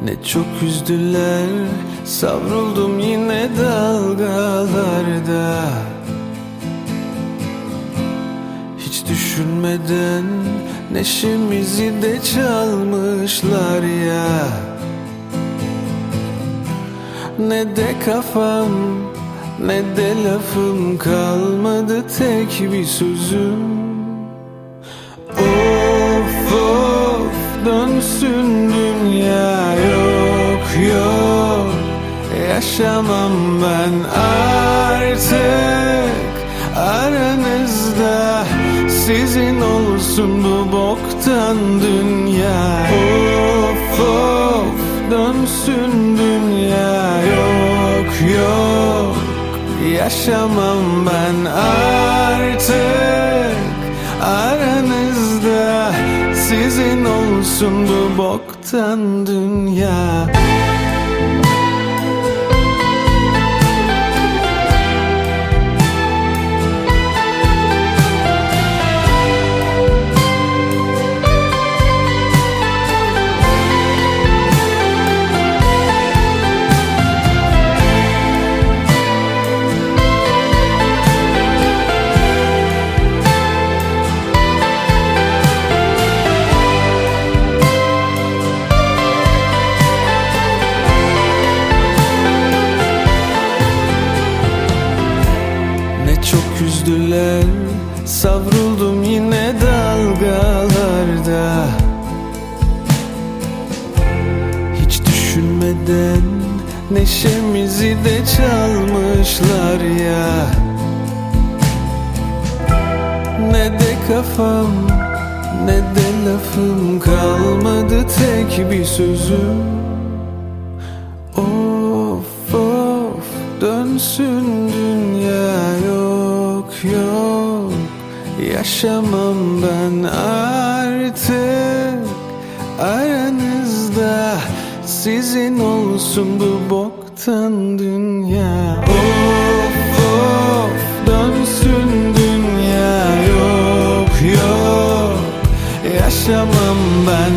Ne çok üzdüler, savruldum yine dalgalarda. Hiç düşünmeden neşemizi de çalmışlar ya. Ne de kafam ne de lafım kalmadı, tek bir sözüm. Of of dönsün dünya, yok yok yaşamam ben artık aranızda. Sizin olsun bu boktan dünya. Of of dönsün dünya, yok yok yaşamam ben artık aranızda. Sizin olsun bu boktan dünya. Çok üzdüler, savruldum yine dalgalarda. Hiç düşünmeden neşemizi de çalmışlar ya. Ne de kafam ne de lafım kalmadı, tek bir sözüm. Of of dönsün dünya, yok yok yaşamam ben artık aranızda. Sizin olsun bu boktan dünya. Of of dönsün dünya, yok yok yaşamam ben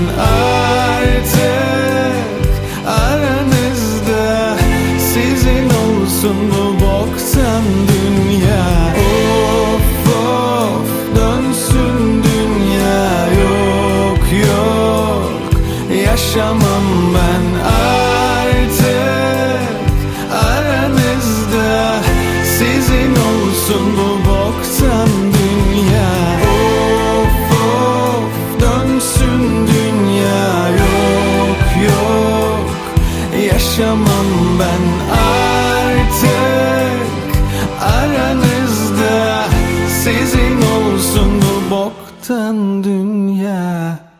artık aranızda. Sizin olsun bu boktan dünya. Of of dönsün dünya, yok yok yaşamam ben artık aranızda. Sizin olsun bu boktan dünya. Of of dönsün dünya, yok yok yaşamam ben artık aranızda. Sizin olsun bu boktan dünya.